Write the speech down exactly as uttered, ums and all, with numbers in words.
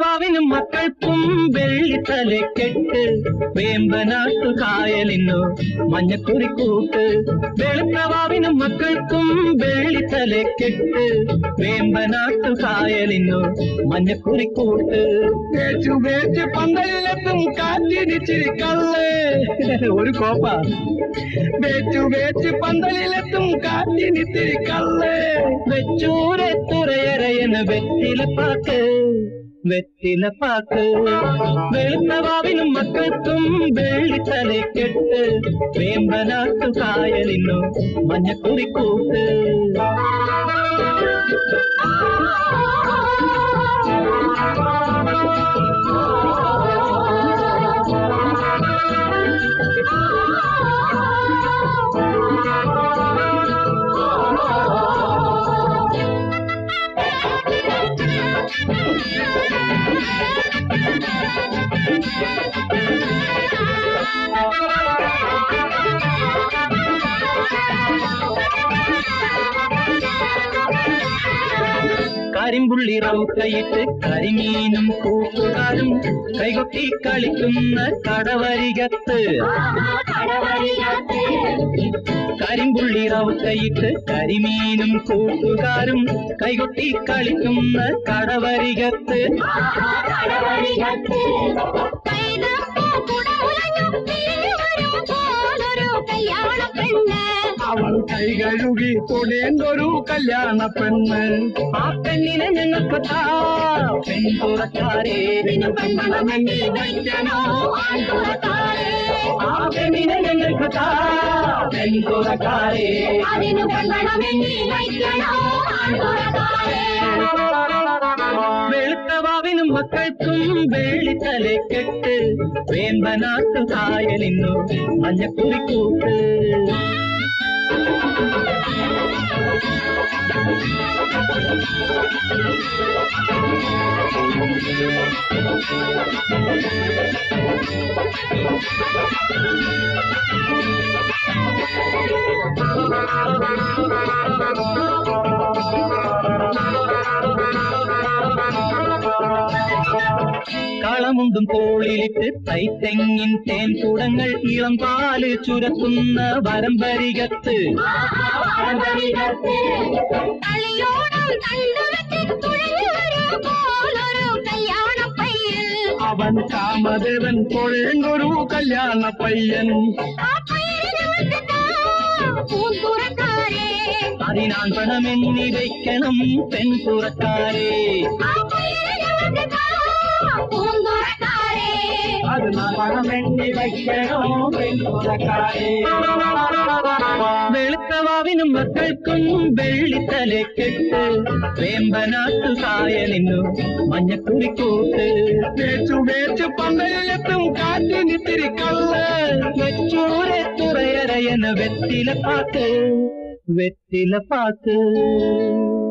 വെളുത്തവാവിനും മക്കൾക്കും വെള്ളിത്തലക്കെട്ട് വേമ്പനാട്ടു കായലിനു മഞ്ഞക്കുറിക്കൂട്ട് വെളുത്തവാവിനും മക്കൾക്കും വെള്ളിത്തലക്കെട്ട് വേമ്പനാട്ടു കായലിനു മഞ്ഞക്കുറിക്കൂട്ട് വേച്ചു വേച്ച് പന്തലിലെത്തും കാറ്റിരിച്ചിരി കള്ളേ ഒരു കോപ്പ വേച്ചു വേച്ച് പന്തലിലെത്തും കാറ്റിരിച്ചിരി കള്ളേ വെച്ചൂരെ തുറയറയന് വെറ്റിലപ്പാക്ക് വെറ്റിലപ്പാക്ക് വെളുത്തവാവിനും മക്കൾക്കും വെള്ളിത്തലക്കെട്ട് വേമ്പനാട്ടു കായലിനു മഞ്ഞക്കുറിക്കൂട്ട് കരിമ്പുള്ളി റൗക്കയിട്ട് കരിമീനും കൂട്ടുകാരും കൈകൊട്ടി കളിക്കുന്ന കടവരികത്ത് കരിമ്പുള്ളി റൗക്കയിട്ട് കരിമീനും കൂട്ടുകാരും കൈകൊട്ടി കളിക്കുന്ന കടവരികത്ത് അവൾ കൈ കഴുകി തൊടേണ്ടൊരു കല്യാണ പെണ്ണ് ആ പെണ്ണിനെ ഞങ്ങൾക്ക് പെൺതുറക്കാരെ ആ പെണ്ണിനെ ഞങ്ങൾക്ക് പെൺതുറക്കാരെ വെളുത്തവാവിനും മക്കൾക്കും വെള്ളിത്തലക്കെട്ട് വേമ്പനാട്ടു കായലിനു മഞ്ഞക്കുറിക്കൂട്ട് കളമുണ്ടും തോളിലിട്ട് തൈത്തെങ്ങിൻ തേൻ കൂടങ്ങൾ ഇളം പാല് ചുരത്തുന്ന വരമ്പരികത്ത് അവൻ കാമദേവൻ തൊഴേണ്ടൊരു കല്യാണ പയ്യൻ അതിനാൻ പണമെന്നി വയ്ക്കണം പെൺതുറക്കാരെ വെളുത്തവാവിനും മക്കൾക്കും വെള്ളിത്തലക്കെട്ട് വേമ്പനാട്ടു കായലിനു മഞ്ഞക്കുറിക്കൂട്ട് വേച്ചു വേച്ച് പന്തലിലെത്തും കാറ്റിനിത്തിരി കള്ള് വെച്ചൂരെ തുറയറയന് വെറ്റിലപ്പാക്ക് വെറ്റിലപ്പാക്ക്